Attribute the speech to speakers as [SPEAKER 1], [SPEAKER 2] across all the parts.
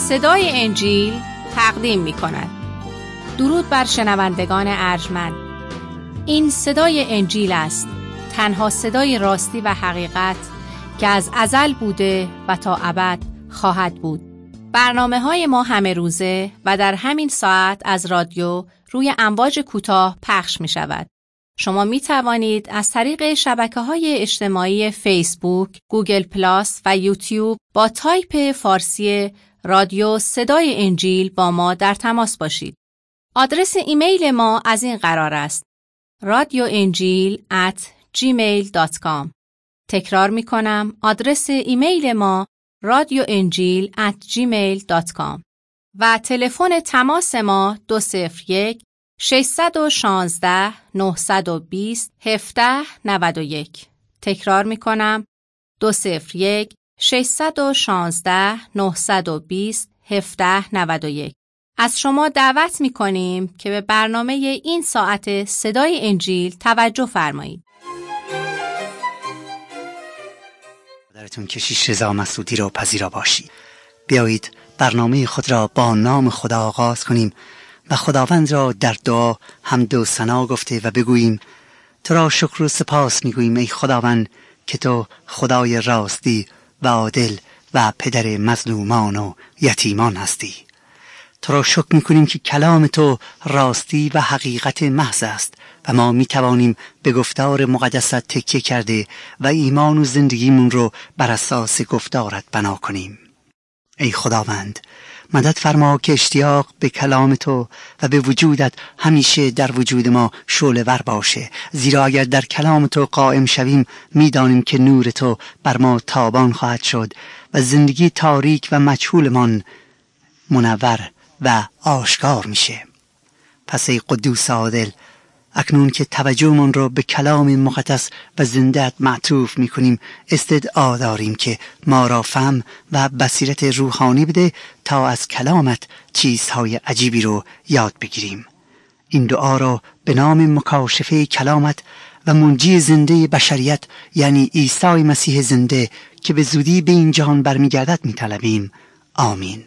[SPEAKER 1] صدای انجیل تقدیم می کند. درود بر شنوندگان ارجمند. این صدای انجیل است، تنها صدای راستی و حقیقت که از ازل بوده و تا ابد خواهد بود. برنامه‌های ما همه روزه و در همین ساعت از رادیو روی امواج کوتاه پخش می شود. شما می توانید از طریق شبکه‌های اجتماعی فیسبوک، گوگل پلاس و یوتیوب با تایپ فارسی رادیو صدای انجیل با ما در تماس باشید. آدرس ایمیل ما از این قرار است: radioenjil@gmail.com. تکرار می کنم، آدرس ایمیل ما radioenjil@gmail.com و تلفن تماس ما 201-616-920-1791. تکرار می کنم، 201-616-920-1791. از شما دعوت می کنیم که به برنامه این ساعت صدای انجیل توجه فرمایید.
[SPEAKER 2] درتون کشیش رضا مسعودی را پذیرا باشید. بیایید برنامه خود را با نام خدا آغاز کنیم و خداوند را در دعا حمد و ثنا گفته و بگوییم: تو را شکر و سپاس میگوییم ای خداوند که تو خدای راستی و عادل و پدر مظلومان و یتیمان هستی. تو را شکر میکنیم که کلام تو راستی و حقیقت محض است و ما میتوانیم به گفتار مقدست تکیه کرده و ایمان و زندگیمون رو بر اساس گفتارت بنا کنیم. ای خداوند، مدد فرما که اشتیاق به کلام تو و به وجودت همیشه در وجود ما شعله ور باشه، زیرا اگر در کلام تو قائم شویم میدانیم که نور تو بر ما تابان خواهد شد و زندگی تاریک و مجهولمان منور و آشکار میشه. پس ای قدوس عادل، اکنون که توجهمون رو به کلام مقدس و زنده‌ات معطوف میکنیم، استدعا داریم که ما را فهم و بصیرت روحانی بده تا از کلامت چیزهای عجیبی رو یاد بگیریم. این دعا را به نام مکاشفه کلامت و منجی زنده بشریت یعنی عیسی مسیح زنده که به زودی به این جهان برمیگردد میطلبیم. آمین.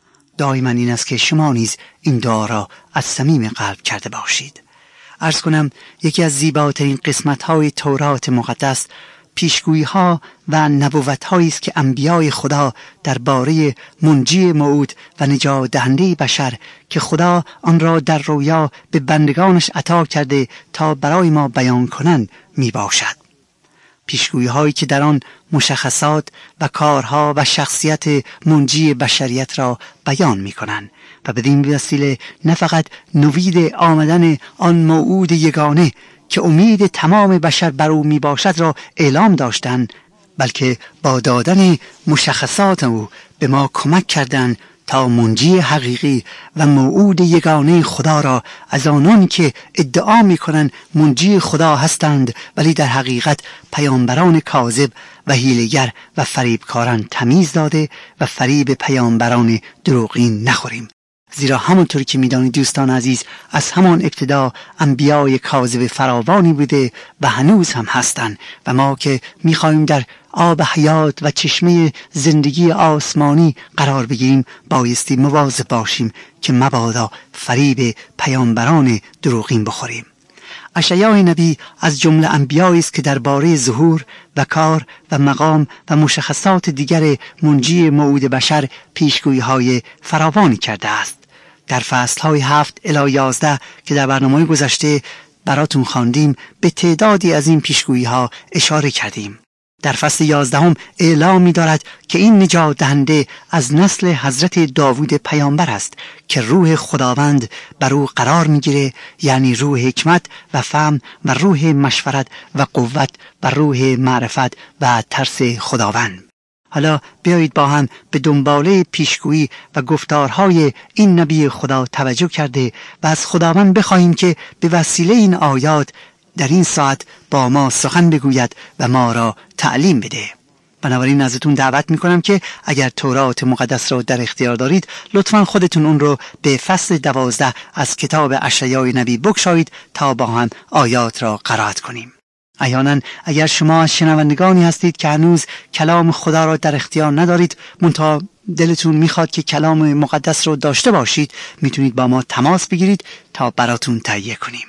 [SPEAKER 2] دائما این است که شما نیز این دعا را از صمیم قلب کرده باشید. عرض کنم یکی از زیباترین قسمت‌های تورات مقدس پیشگویی‌ها و نبوت‌هایی است که انبیای خدا درباره منجی موعود و نجات دهنده بشر که خدا آن را در رویا به بندگانش عطا کرده تا برای ما بیان کنند میباشد. پیشگویی‌هایی که در آن مشخصات و کارها و شخصیت منجی بشریت را بیان می‌کنند و بدین وسیله نه فقط نوید آمدن آن موعود یگانه که امید تمام بشر بر او میباشد را اعلام داشتند، بلکه با دادن مشخصات او به ما کمک کردند تا منجی حقیقی و موعود یگانه خدا را از آنان که ادعا می‌کنند منجی خدا هستند ولی در حقیقت پیامبران کاذب و حیله‌گر و فریبکاران تمیز داده و فریب پیامبران دروغین نخوریم. زیرا همونطور که می‌دانید دوستان عزیز، از همان ابتدا انبیای کاذب فراوانی بوده و هنوز هم هستند و ما که می‌خوایم در آب حیات و چشمه زندگی آسمانی قرار بگیریم بایستی مواظب باشیم که مبادا فریب پیامبران دروغین بخوریم. اشعیا نبی از جمله انبیایی است که درباره ظهور و کار و مقام و مشخصات دیگر منجی موعود بشر پیشگویی‌های فراوانی کرده است. در فصل‌های 7 الی 11 که در برنامه گذشته براتون خواندیم به تعدادی از این پیشگویی‌ها اشاره کردیم. در فصل 11 اعلام می‌دارد که این نجات دهنده از نسل حضرت داوود پیامبر است که روح خداوند بر او قرار می‌گیره، یعنی روح حکمت و فهم و روح مشورت و قوت و روح معرفت و ترس خداوند. حالا بیایید با هم به دنباله پیشگویی و گفتارهای این نبی خدا توجه کرده و از خداوند بخواهیم که به وسیله این آیات در این ساعت با ما سخن بگوید و ما را تعلیم بده. بنابراین ازتون دعوت میکنم که اگر تورات مقدس را در اختیار دارید لطفاً خودتون اون رو به فصل 12 از کتاب اشعیا نبی بگشایید تا با هم آیات را قرائت کنیم. احیانا اگر شما از شنوندگانی هستید که هنوز کلام خدا را در اختیار ندارید منتها دلتون میخواد که کلام مقدس رو داشته باشید، میتونید با ما تماس بگیرید تا براتون تهیه کنیم.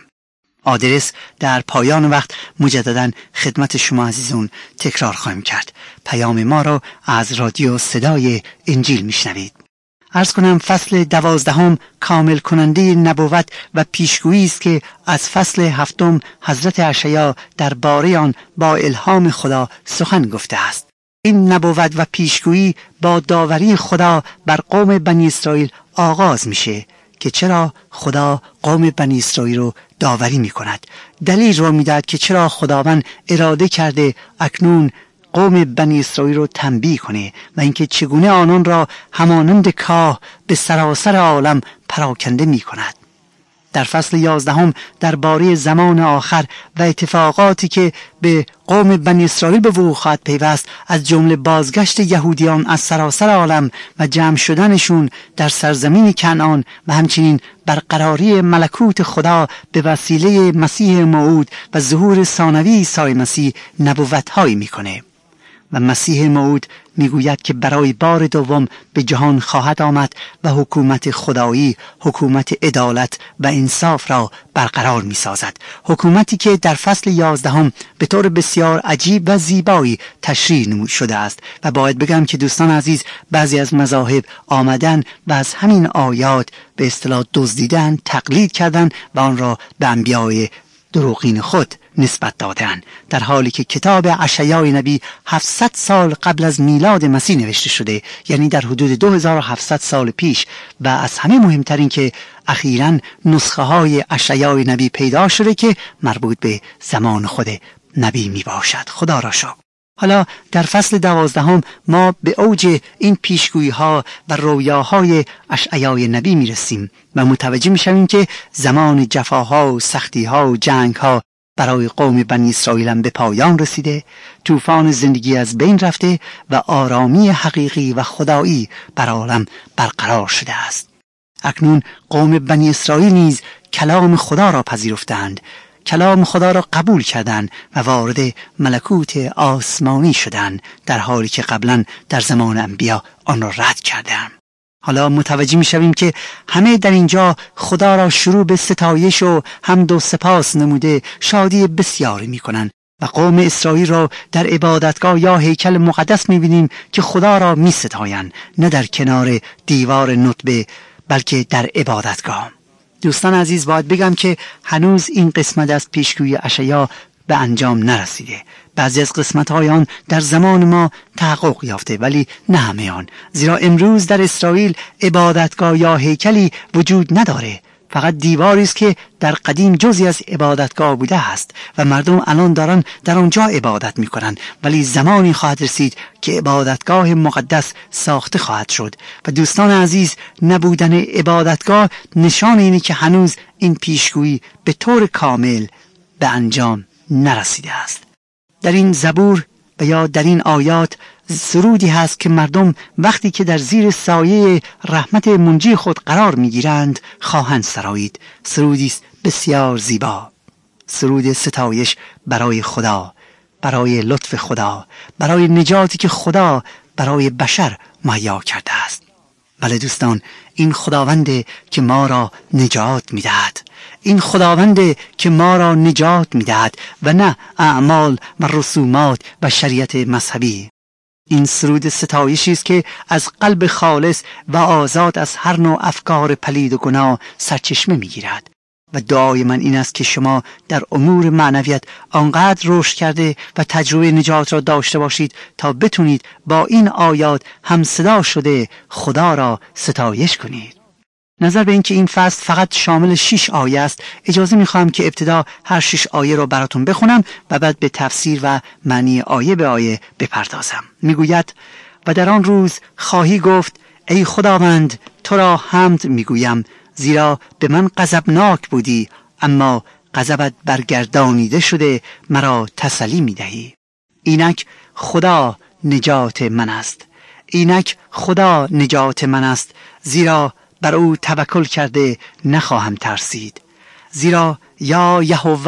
[SPEAKER 2] آدرس در پایان وقت مجددا خدمت شما عزیزون تکرار خواهیم کرد. پیام ما رو از رادیو صدای انجیل میشنوید. عرض کنم فصل 12 کامل کننده نبوت و پیشگویی است که از فصل 7 حضرت اشعیا درباره آن با الهام خدا سخن گفته است. این نبوت و پیشگویی با داوری خدا بر قوم بنی اسرائیل آغاز میشه که چرا خدا قوم بنی اسرائیل رو داوری میکند. دلیل رو میدهد که چرا خداوند اراده کرده اکنون قوم بنی اسرائیل رو تنبیه کنه و اینکه چگونه آنان را همانند کاه به سراسر عالم پراکنده میکند. در فصل 11 درباره زمان آخر و اتفاقاتی که به قوم بنی اسرائیل به وقوع خواهد پیوست، از جمله بازگشت یهودیان از سراسر عالم و جمع شدنشون در سرزمین کنعان و همچنین برقراری ملکوت خدا به وسیله مسیح موعود و ظهور ثانوی عیسی مسیح نبوت‌هایی میکنه. و مسیح موعود میگوید که برای بار دوم به جهان خواهد آمد و حکومت خدایی، حکومت عدالت و انصاف را برقرار میسازد. حکومتی که در فصل 11 به طور بسیار عجیب و زیبایی تشریح شده است. و باید بگم که دوستان عزیز، بعضی از مذاهب آمدن و از همین آیات به اصطلاح دزدیدن، تقلید کردن و آن را به انبیای دروغین خود نسبت دادن، در حالی که کتاب اشعیای نبی 700 سال قبل از میلاد مسیح نوشته شده، یعنی در حدود 2700 سال پیش. و از همه مهمتر این که اخیراً نسخه های اشعیای نبی پیدا شده که مربوط به زمان خود نبی می باشد. خدا را شکر. حالا در فصل 12 ما به اوج این پیشگویی ها و رویاهای اشعیای نبی می رسیم و متوجه می شویم که زمان جفاها و سختیها و جنگها برای قوم بنی اسرائیل هم به پایان رسیده، طوفان زندگی از بین رفته و آرامی حقیقی و خدایی بر عالم برقرار شده است. اکنون قوم بنی اسرائیل نیز کلام خدا را پذیرفتند، کلام خدا را قبول کردند و وارد ملکوت آسمانی شدند، در حالی که قبلا در زمان انبیا آن را رد کردند. حالا متوجه می شویم که همه در اینجا خدا را شروع به ستایش و حمد و سپاس نموده شادی بسیاری می کنند و قوم اسرائیل را در عبادتگاه یا هیکل مقدس می بینیم که خدا را می ستایند، نه در کنار دیوار نطبه بلکه در عبادتگاه. دوستان عزیز، باید بگم که هنوز این قسمت از پیشگویی اشعیا به انجام نرسیده. بعضی از قسمت‌های آن در زمان ما تحقق یافته، ولی نه همه آن، زیرا امروز در اسرائیل عبادتگاه یا هیکلی وجود نداره. فقط دیواری است که در قدیم جزئی از عبادتگاه بوده است و مردم الان دارن در آنجا عبادت میکنن، ولی زمانی خواهد رسید که عبادتگاه مقدس ساخته خواهد شد. و دوستان عزیز، نبودن عبادتگاه نشان اینه که هنوز این پیشگویی به طور کامل به انجام نرسیده است. در این زبور و یا در این آیات سرودی هست که مردم وقتی که در زیر سایه رحمت منجی خود قرار میگیرند خواهند سرایید. سرودی است بسیار زیبا، سرود ستایش برای خدا، برای لطف خدا، برای نجاتی که خدا برای بشر مهیا کرده است. بله دوستان، این خداونده که ما را نجات میدهد، این خداونده که ما را نجات میدهد و نه اعمال و رسومات و شریعت مذهبی. این سرود ستایشی است که از قلب خالص و آزاد از هر نوع افکار پلید و گناه سرچشمه میگیرد. و دعای من این است که شما در امور معنویت آنقدر رشد کرده و تجربه نجات را داشته باشید تا بتونید با این آیات هم صدا شده خدا را ستایش کنید. نظر به این که این فصل فقط شامل 6 آیه است، اجازه میخواهم که ابتدا هر 6 آیه را براتون بخونم و بعد به تفسیر و معنی آیه به آیه بپردازم. میگوید: و در آن روز خواهی گفت ای خداوند تو را حمد میگویم، زیرا به من غضبناک بودی اما غضبت برگردانیده شده مرا تسلی میدهی. اینک خدا نجات من است، اینک خدا نجات من است، زیرا بر او توکل کرده نخواهم ترسید. زیرا یا یهوه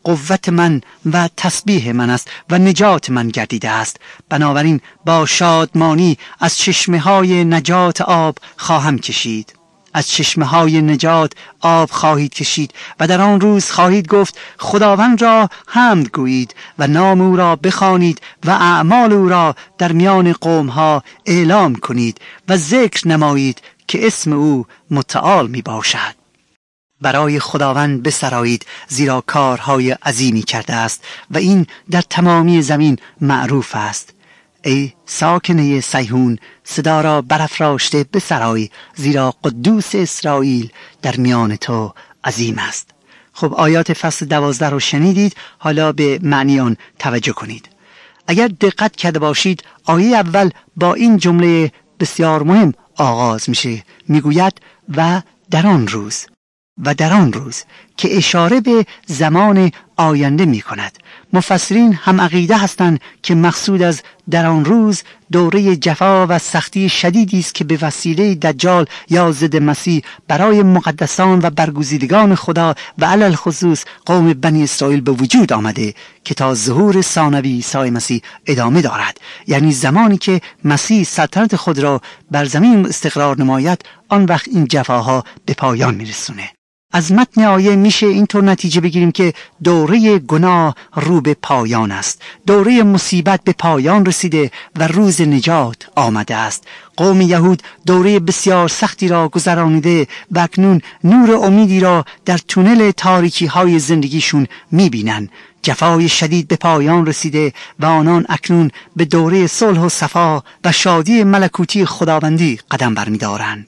[SPEAKER 2] قوت من و تسبیح من است و نجات من گردیده است. بنابراین با شادمانی از چشمه‌های نجات آب خواهم کشید. از چشمه‌های نجات آب خواهید کشید و در آن روز خواهید گفت خداوند را حمد گویید و نام او را بخوانید و اعمال او را در میان قوم‌ها اعلام کنید و ذکر نمایید که اسم او متعال می باشد. برای خداوند بسرایید زیرا کارهای عظیمی کرده است و این در تمامی زمین معروف است. ای ساکنه صیهون، صدا را برافراشته بسرای زیرا قدوس اسرائیل در میان تو عظیم است. خب آیات فصل 12 رو شنیدید، حالا به معنی آن توجه کنید. اگر دقت کرده باشید آیه اول با این جمله بسیار مهم آغاز میشه، میگوید و در آن روز، و در آن روز، که اشاره به زمان آینده می کند. مفسرین هم عقیده هستند که مقصود از در آن روز دوره جفا و سختی شدیدی است که به وسیله دجال یا ضد مسیح برای مقدسان و برگزیدگان خدا و علل خصوص قوم بنی اسرائیل به وجود آمده که تا ظهور ثانوی عیسی مسیح ادامه دارد. یعنی زمانی که مسیح سلطنت خود را بر زمین استقرار نماید، آن وقت این جفاها به پایان میرسونه. از متن آیه میشه اینطور نتیجه بگیریم که دوره گناه رو به پایان است. دوره مصیبت به پایان رسیده و روز نجات آمده است. قوم یهود دوره بسیار سختی را گذرانیده و اکنون نور امیدی را در تونل تاریکی های زندگیشون میبینن. جفای شدید به پایان رسیده و آنان اکنون به دوره صلح و صفا و شادی ملکوتی خداوندی قدم برمی‌دارند.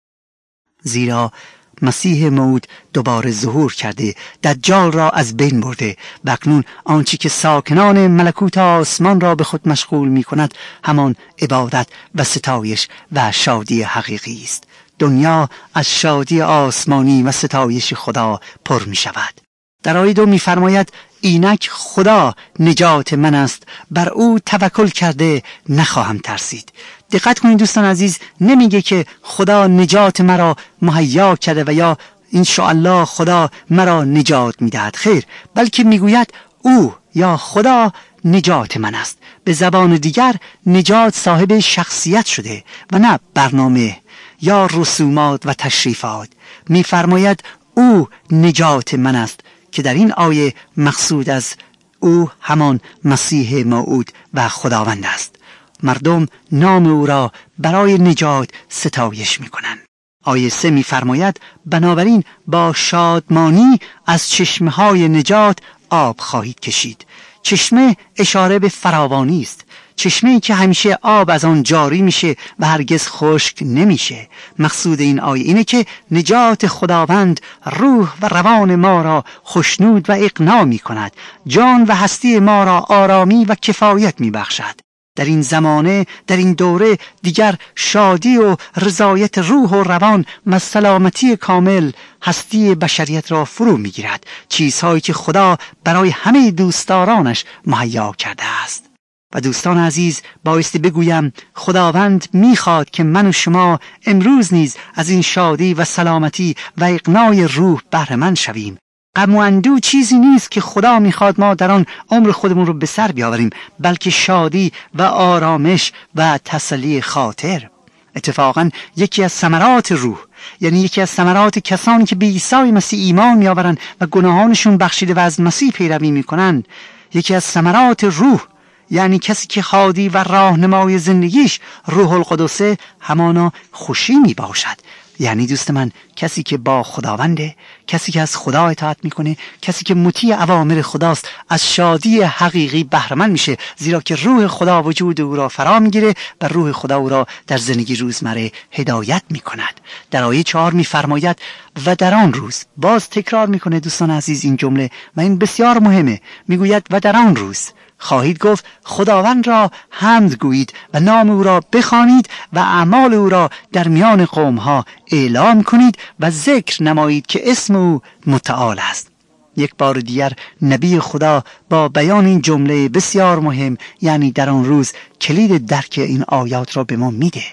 [SPEAKER 2] زیرا مسیح موعود دوباره ظهور کرده، دجال را از بین برده و اکنون آنچه که ساکنان ملکوت آسمان را به خود مشغول می کند همان عبادت و ستایش و شادی حقیقی است. دنیا از شادی آسمانی و ستایش خدا پر می شود. در آیه 2 می فرماید اینک خدا نجات من است، بر او توکل کرده نخواهم ترسید. دقت کنید دوستان عزیز، نمیگه که خدا نجات مرا مهیا کرده و یا انشاءالله خدا مرا نجات میدهد. خیر، بلکه میگوید او یا خدا نجات من است. به زبان دیگر نجات صاحب شخصیت شده و نه برنامه یا رسومات و تشریفات. میفرماید او نجات من است که در این آیه مقصود از او همان مسیح موعود و خداوند است. مردم نام او را برای نجات ستایش می‌کنند. آیه 3 می‌فرماید بنابراین با شادمانی از چشمه‌های نجات آب خواهید کشید. چشمه اشاره به فراوانی است. چشمه‌ای که همیشه آب از آن جاری میشه و هرگز خشک نمیشه. مقصود این آیه اینه که نجات خداوند روح و روان ما را خوشنود و اقنا می‌کند. جان و هستی ما را آرامی و کفایت می‌بخشد. در این زمانه، در این دوره دیگر شادی و رضایت روح و روان و سلامتی کامل هستی بشریت را فرو میگیرد. چیزهایی که خدا برای همه دوستدارانش مهیا کرده است. و دوستان عزیز، بایستی بگویم خداوند میخواد که من و شما امروز نیز از این شادی و سلامتی و اقنای روح بهره مند شویم. غم و اندوه چیزی نیست که خدا میخواد ما در آن عمر خودمون رو به سر بیاوریم، بلکه شادی و آرامش و تسلی خاطر. اتفاقا یکی از ثمرات روح، یعنی یکی از ثمرات کسانی که به عیسی مسیح ایمان میآورند و گناهانشون بخشیده و از مسیح پیروی میکنند، یکی از ثمرات روح یعنی کسی که هادی و راهنمای زندگیش روح القدسه، همانا خوشی می باشد. یعنی دوست من کسی که با خداونده، کسی که از خدا اطاعت میکنه، کسی که مطیع اوامر خداست، از شادی حقیقی بهره مند میشه، زیرا که روح خدا وجود او را فرا میگیره و روح خدا او را در زندگی روزمره هدایت میکند. در آیه 4 میفرماید و در آن روز، باز تکرار میکنه دوستان عزیز این جمله و این بسیار مهمه. میگوید و در آن روز خواهید گفت خداوند را حمد گویید و نام او را بخوانید و اعمال او را در میان قومها اعلام کنید و ذکر نمایید که اسم او متعال است. یک بار دیگر نبی خدا با بیان این جمله بسیار مهم، یعنی در آن روز، کلید درک این آیات را به ما میده.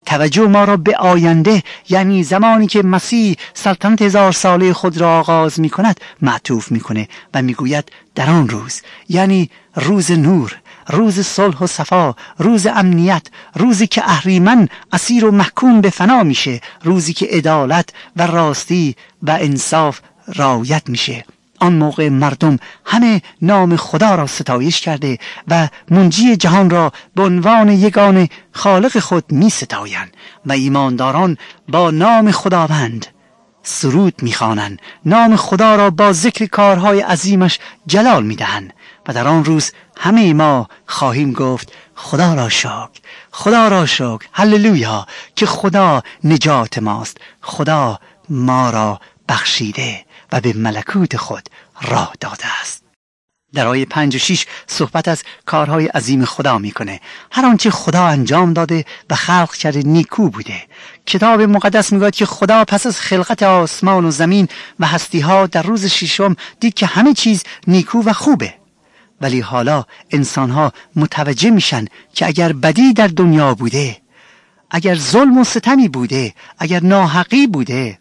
[SPEAKER 2] توجه ما را به آینده، یعنی زمانی که مسیح سلطنت 1000 ساله خود را آغاز می کند معطوف می کنه و می گوید در آن روز، یعنی روز نور، روز صلح و صفا، روز امنیت، روزی که اهریمن اسیر و محکوم به فنا میشه، روزی که عدالت و راستی و انصاف رعایت میشه، آن موقع مردم همه نام خدا را ستایش کرده و منجی جهان را به عنوان یگانه خالق خود می ستایند و ایمانداران با نام خداوند سرود می خوانند، نام خدا را با ذکر کارهای عظیمش جلال می دهند و در آن روز همه ما خواهیم گفت خدا را شکر، خدا را شکر، هللویا، که خدا نجات ماست، خدا ما را بخشیده و به ملکوت خود راه داده است. در آیه 5 و 6 صحبت از کارهای عظیم خدا میکنه. هر آنچه خدا انجام داده و خلق کرده نیکو بوده. کتاب مقدس میگوید که خدا پس از خلقت آسمان و زمین و هستی ها در روز ششم دید که همه چیز نیکو و خوبه. ولی حالا انسان ها متوجه میشن که اگر بدی در دنیا بوده، اگر ظلم و ستمی بوده، اگر ناحقی بوده،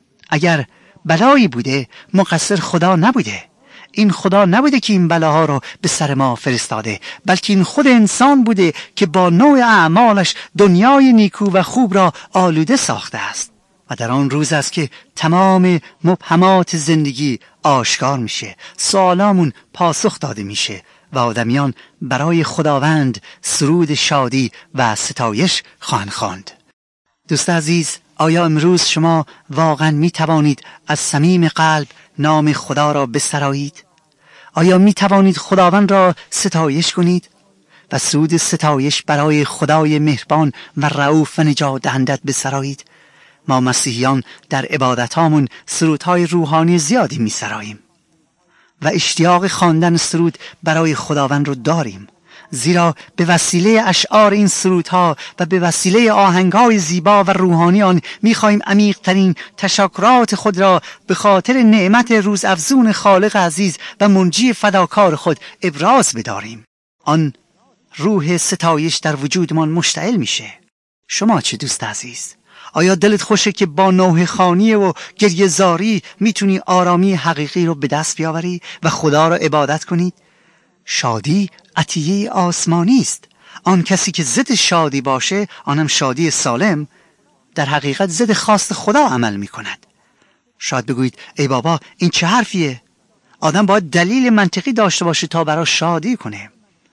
[SPEAKER 2] اگر بلایی بوده، مقصر خدا نبوده. این خدا نبوده که این بلاها رو به سر ما فرستاده، بلکه این خود انسان بوده که با نوع اعمالش دنیای نیکو و خوب را آلوده ساخته است. و در آن روز است که تمام مبهمات زندگی آشکار میشه، سوالامون پاسخ داده میشه و آدمیان برای خداوند سرود شادی و ستایش خواهند خواند. دوست عزیز، آیا امروز شما واقعا می توانید از صمیم قلب نام خدا را بسرایید؟ آیا می توانید خداوند را ستایش کنید و سرود ستایش برای خدای مهربان و رئوف و نجات دهندت بسرایید؟ ما مسیحیان در عبادتامون سرودهای روحانی زیادی می سراییم و اشتیاق خواندن سرود برای خداوند رو داریم، زیرا به وسیله اشعار این سرودها و به وسیله آهنگهای زیبا و روحانی آن می‌خواهیم عمیق‌ترین تشکرات خود را به خاطر نعمت روزافزون خالق عزیز و منجی فداکار خود ابراز بداریم. آن روح ستایش در وجودمان مشتعل میشه. شما چه دوست عزیز؟ آیا دلت خوشه که با نوحه خوانی و گریه زاری میتونی آرامی حقیقی رو به دست بیاوری و خدا را عبادت کنید؟ شادی عطیه آسمانی است. آن کسی که ضد شادی باشه، آنم شادی سالم، در حقیقت ضد خواست خدا عمل می کند. شاید بگویید ای بابا این چه حرفیه؟ آدم باید دلیل منطقی داشته باشه تا برای شادی کنه.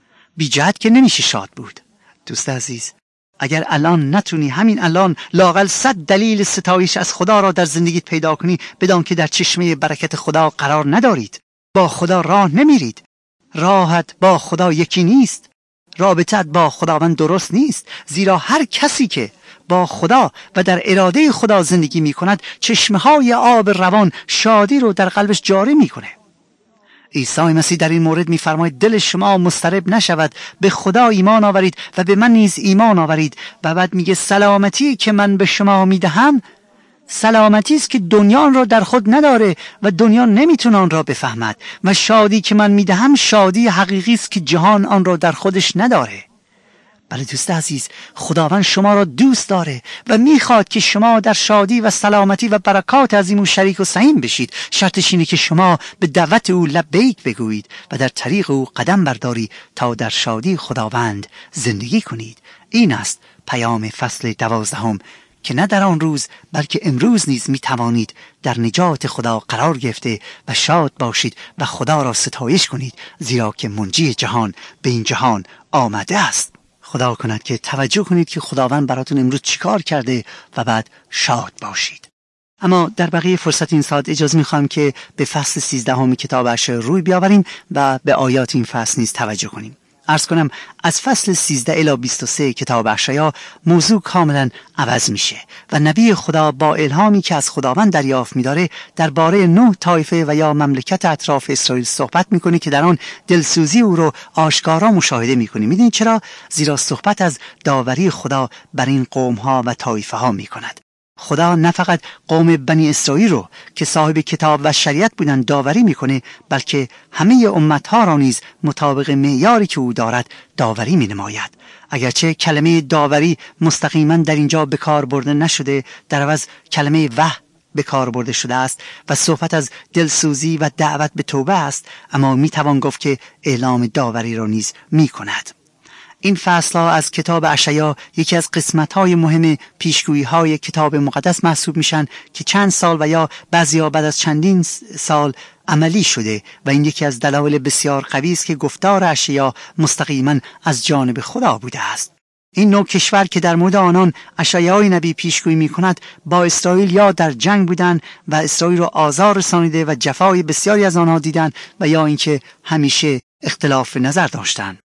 [SPEAKER 2] بی جهت که نمیشه شاد بود. دوست عزیز، اگر الان نتونی همین الان لااقل 100 دلیل ستایش از خدا را در زندگیت پیدا کنی، بدان که در چشمه برکت خدا قرار ندارید. با خدا راه نمیرید. راحت با خدا یکی نیست. رابطت با خداوند درست نیست، زیرا هر کسی که با خدا و در اراده خدا زندگی می کند چشمه‌های آب روان شادی رو در قلبش جاری می کنه. عیسی مسیح در این مورد می‌فرماید دل شما مضطرب نشود، به خدا ایمان آورید و به من نیز ایمان آورید. و بعد میگه سلامتی که من به شما میدهم سلامتی است که دنیا آن را در خود نداره و دنیا نمیتونه آن را بفهمد، و شادی که من میدهم شادی حقیقی است که جهان آن را در خودش نداره. بله دوست عزیز، خداوند شما را دوست داره و میخواد که شما در شادی و سلامتی و برکات از این شریک و سهیم بشید. شرطش اینه که شما به دعوت او لبیک بگویید و در طریق او قدم برداری تا در شادی خداوند زندگی کنید. این است پیام فصل 12 که نه در آن روز بلکه امروز نیز می توانید در نجات خدا قرار گرفته و شاد باشید و خدا را ستایش کنید، زیرا که منجی جهان به این جهان آمده است. خدا کند که توجه کنید که خداوند براتون امروز چیکار کرده و بعد شاد باشید. اما در بقیه فرصت این ساعت اجازه می‌خوام که به فصل 13 کتاب اشعیا روی بیاوریم و به آیات این فصل نیز توجه کنیم. عرض کنم از فصل 13 الی 23 کتاب اشعیا موضوع کاملا عوض میشه و نبی خدا با الهامی که از خداوند دریافت می‌داره درباره 9 طایفه و یا مملکت اطراف اسرائیل صحبت می‌کنه که در آن دلسوزی او رو آشکارا مشاهده می‌کنیم. می‌دونید چرا؟ زیرا صحبت از داوری خدا بر این قوم‌ها و طایفه‌ها می‌کند. خدا نه فقط قوم بنی اسرائیل رو که صاحب کتاب و شریعت بودن داوری میکنه، بلکه همه امتها را نیز مطابق معیاری که او دارد داوری مینماید. اگرچه کلمه داوری مستقیما در اینجا به کار برده نشده، در عوض کلمه وحی به کار برده شده است و صحبت از دلسوزی و دعوت به توبه است، اما میتوان گفت که اعلام داوری را نیز میکند. این فصل‌ها از کتاب اشعیا یکی از قسمت‌های مهم پیشگویی‌های کتاب مقدس محسوب میشن که چند سال و یا بعضیا بعد از چندین سال عملی شده و این یکی از دلایل بسیار قوی است که گفتار اشعیا مستقیما از جانب خدا بوده است. این نوع کشور که در مورد آنان اشعیای نبی پیشگویی می‌کند با اسرائیل یا در جنگ بودند و اسرائیل را آزار رسانیده و جفای بسیاری از آنها دیدند و یا اینکه همیشه اختلاف نظر داشتند.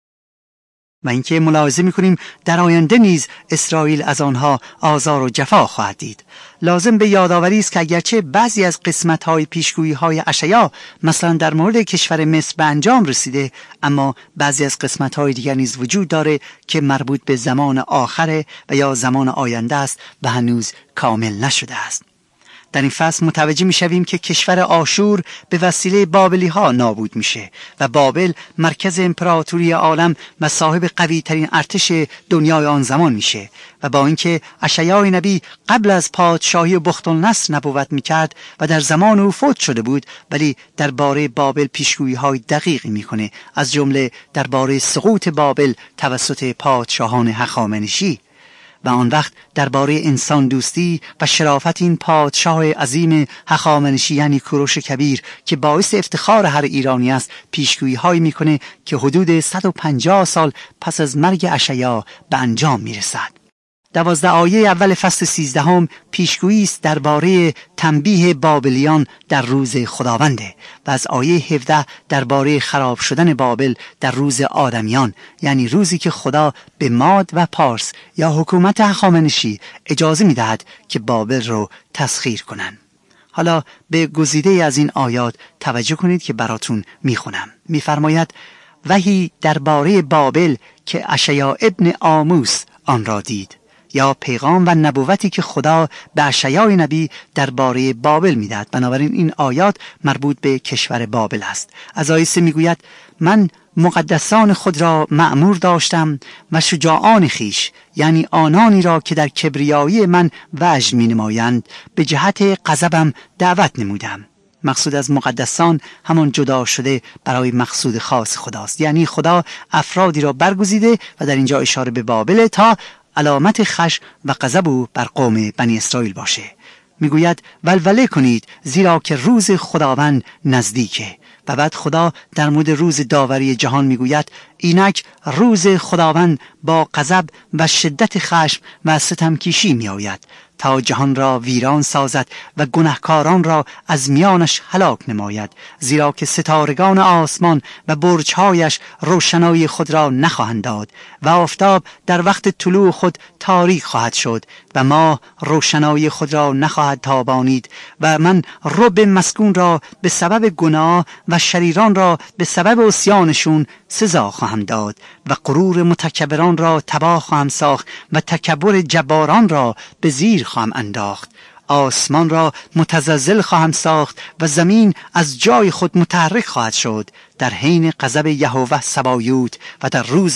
[SPEAKER 2] و اینکه ملاحظه می‌کنیم در آینده نیز اسرائیل از آنها آزار و جفا خواهد دید. لازم به یادآوری است که اگرچه بعضی از قسمت‌های پیشگویی‌های اشعیا مثلا در مورد کشور مصر به انجام رسیده، اما بعضی از قسمت‌های دیگر نیز وجود داره که مربوط به زمان آخره و یا زمان آینده است و هنوز کامل نشده است. در این فصل متوجه می‌شویم که کشور آشور به وسیله بابلی‌ها نابود میشه و بابل مرکز امپراتوری عالم و صاحب قوی‌ترین ارتش دنیای آن زمان میشه و با اینکه اشعیای نبی قبل از پادشاهی بختالنصر نبوت میکرد و در زمان او فوت شده بود، ولی درباره بابل پیشگویی‌های دقیقی میکنه، از جمله درباره سقوط بابل توسط پادشاهان هخامنشی. و آن وقت درباره انسان دوستی و شرافت این پادشاه عظیم هخامنشی یعنی کوروش کبیر که باعث افتخار هر ایرانی است پیشگویی هایی میکنه که حدود 150 سال پس از مرگ اشعیا به انجام میرسد. 12 آیه اول فصل 13 پیشگویی است درباره تنبیه بابلیان در روز خداونده و از آیه 17 درباره خراب شدن بابل در روز آدمیان، یعنی روزی که خدا به ماد و پارس یا حکومت هخامنشی اجازه میدهد که بابل رو تسخیر کنن. حالا به گزیده از این آیات توجه کنید که براتون میخونم. میفرماید وحی درباره بابل که اشعیا ابن آموس آن را دید، یا پیغام و نبوتی که خدا به اشعیای نبی درباره بابل میدهد. بنابراین این آیات مربوط به کشور بابل است. از آیه 3 میگوید من مقدسان خود را مأمور داشتم و شجاعان خیش، یعنی آنانی را که در کبریایی من وجد می نمایند، به جهت غضبم دعوت نمودم. مقصود از مقدسان همان جدا شده برای مقصود خاص خداست، یعنی خدا افرادی را برگزیده و در اینجا اشاره به بابل تا علامت خشم و غضب او بر قوم بنی اسرائیل باشه. میگوید ولوله کنید زیرا که روز خداوند نزدیکه. و بعد خدا در مورد روز داوری جهان میگوید اینک روز خداوند با غضب و شدت خشم و ستمکیشی میآید تا جهان را ویران سازد و گناهکاران را از میانش هلاک نماید، زیرا که ستارگان آسمان و برج‌هایش روشنایی خود را نخواهند داد و آفتاب در وقت طلوع خود تاریک خواهد شد و ماه روشنایی خود را نخواهد تابانید و من رب مسکون را به سبب گناه و شریران را به سبب عصیانشون سزا خواهم داد و غرور متکبران را تباه خواهم ساخت و تکبر جباران را به زیر خواهم انداخت. آسمان را متزلزل خواهم ساخت و زمین از جای خود متحرک خواهد شد در حین غضب یهوه سبایوت و در روز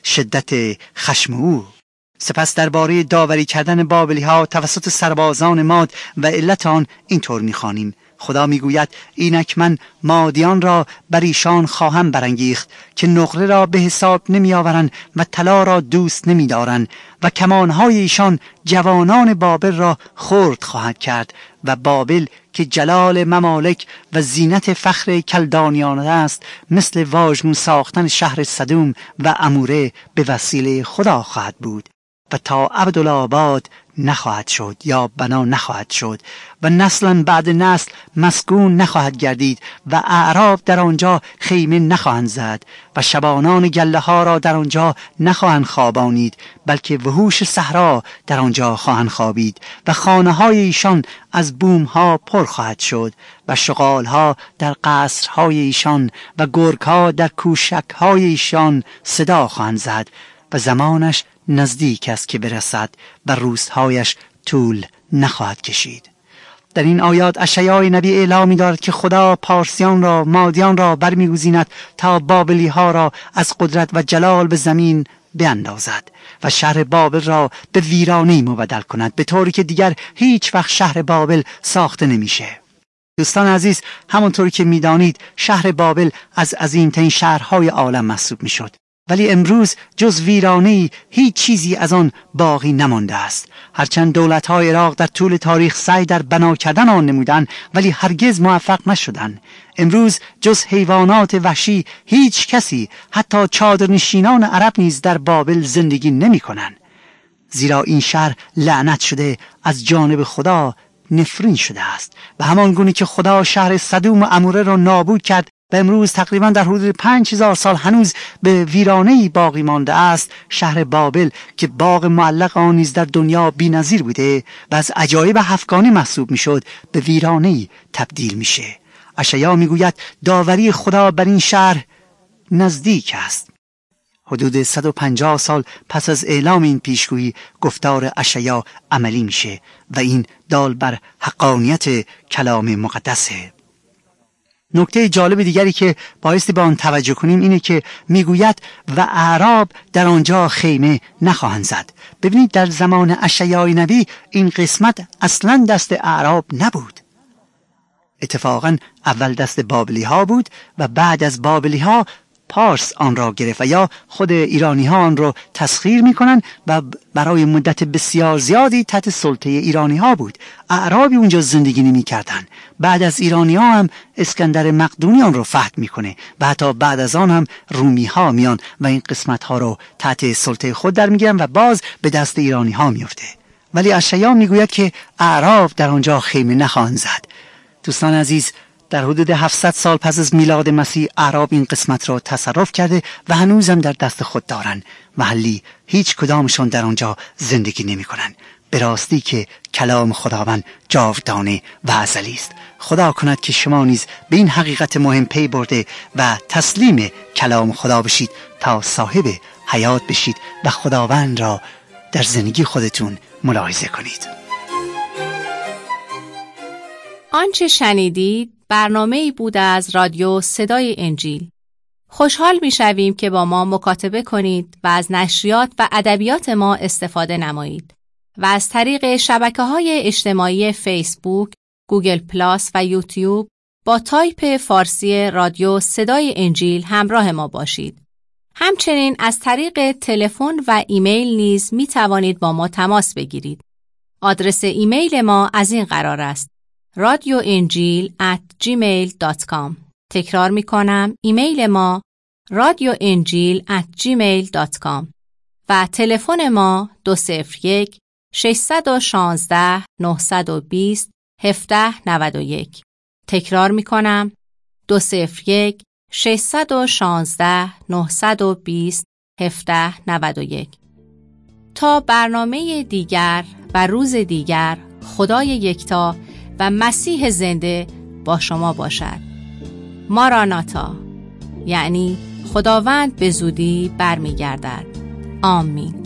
[SPEAKER 2] شدت خشم او. سپس درباره داوری کردن بابلی ها توسط سربازان ماد و علت آن اینطور می‌خوانیم: خدا میگوید اینک من مادیان را بر ایشان خواهم برانگیخت که نقره را به حساب نمی آورند و طلا را دوست نمی دارند و کمانهای ایشان جوانان بابل را خرد خواهد کرد و بابل که جلال ممالک و زینت فخر کلدانیان است مثل واژگون ساختن شهر سدوم و اموره به وسیله خدا خواهد بود و تا ابدالآباد نخواهد شد یا بنا نخواهد شد و نسلا بعد نسل مسکون نخواهد گردید و اعراب در آنجا خیمه نخواهند زد و شبانان گله ها را در آنجا نخواهند خوابانید، بلکه وحوش صحرا در آنجا خواهند خوابید و خانه های ایشان از بوم ها پر خواهد شد و شغال ها در قصر های ایشان و گرگ ها در کوشک های ایشان صدا خواهند زد و زمانش نزدیک است که برسد و روزهایش طول نخواهد کشید. در این آیات اشعیا نبی اعلام می‌دارد که خدا پارسیان را، مادیان را برمی‌گزیند تا بابلی ها را از قدرت و جلال به زمین بیندازد و شهر بابل را به ویرانه‌ای مبدل کند، به طوری که دیگر هیچ وقت شهر بابل ساخته نمیشه. دوستان عزیز، همونطور که میدانید شهر بابل از عظیمترین شهرهای عالم محسوب میشد، ولی امروز جز ویرانه‌ای هیچ چیزی از آن باقی نمانده است. هرچند دولت‌های عراق در طول تاریخ سعی در بنا کردن آن نمودند، ولی هرگز موفق نشدند. امروز جز حیوانات وحشی هیچ کسی، حتی چادرنشینان عرب نیز در بابل زندگی نمی‌کنند، زیرا این شهر لعنت شده از جانب خدا نفرین شده است. و همان گونه که خدا شهر سدوم و عموره را نابود کرد و امروز تقریبا در حدود 5000 سال هنوز به ویرانه‌ای باقی مانده است، شهر بابل که باغ معلق آن نیز در دنیا بی‌نظیر بوده و از عجایب هفتگانی محسوب میشد، به ویرانه‌ای تبدیل میشه. اشعیا میگوید داوری خدا بر این شهر نزدیک است. حدود 150 سال پس از اعلام این پیشگویی گفتار اشعیا عملی میشه و این دال بر حقانیت کلام مقدسه. نکته جالب دیگری که بایستی به آن توجه کنیم اینه که میگوید و اعراب در آنجا خیمه نخواهند زد. ببینید در زمان اشعیا نبی این قسمت اصلا دست اعراب نبود. اتفاقا اول دست بابلی ها بود و بعد از بابلی ها پارس آن را گرفت و یا خود ایرانی ها آن را تسخیر میکنن و برای مدت بسیار زیادی تحت سلطه ایرانی ها بود. اعرابی اونجا زندگی نمی کردن. بعد از ایرانی ها هم اسکندر مقدونی آن را فتح میکنه و حتی بعد از آن هم رومی ها میان و این قسمت ها رو تحت سلطه خود در میگیرن و باز به دست ایرانی ها میفته. ولی اشعیا میگوید که اعراب در آنجا خیمه نخواهند زد. دوستان عزیز، در حدود 700 سال پس از میلاد مسیح اعراب این قسمت را تصرف کرده و هنوزم در دست خود دارن. محلی هیچ کدامشون در آنجا زندگی نمی کنن. به راستی که کلام خداوند جاودانه و ازلی است. خدا کند که شما نیز به این حقیقت مهم پی برده و تسلیم کلام خدا بشید تا صاحب حیات بشید و خداوند را در زندگی خودتون ملاحظه کنید.
[SPEAKER 1] آنچه شنیدید برنامه‌ای بود از رادیو صدای انجیل. خوشحال می‌شویم که با ما مکاتبه کنید و از نشریات و ادبیات ما استفاده نمایید و از طریق شبکه‌های اجتماعی فیسبوک، گوگل پلاس و یوتیوب با تایپ فارسی رادیو صدای انجیل همراه ما باشید. همچنین از طریق تلفن و ایمیل نیز می‌توانید با ما تماس بگیرید. آدرس ایمیل ما از این قرار است: radioenjil@gmail.com. تکرار می کنم، ایمیل ما radioenjil@gmail.com و تلفن ما 201 616 920 1791. تکرار می کنم، 201 616 920 1791. تا برنامه دیگر و روز دیگر، خدای یکتا و مسیح زنده با شما باشد. ماراناتا، یعنی خداوند به زودی برمیگردد. آمین.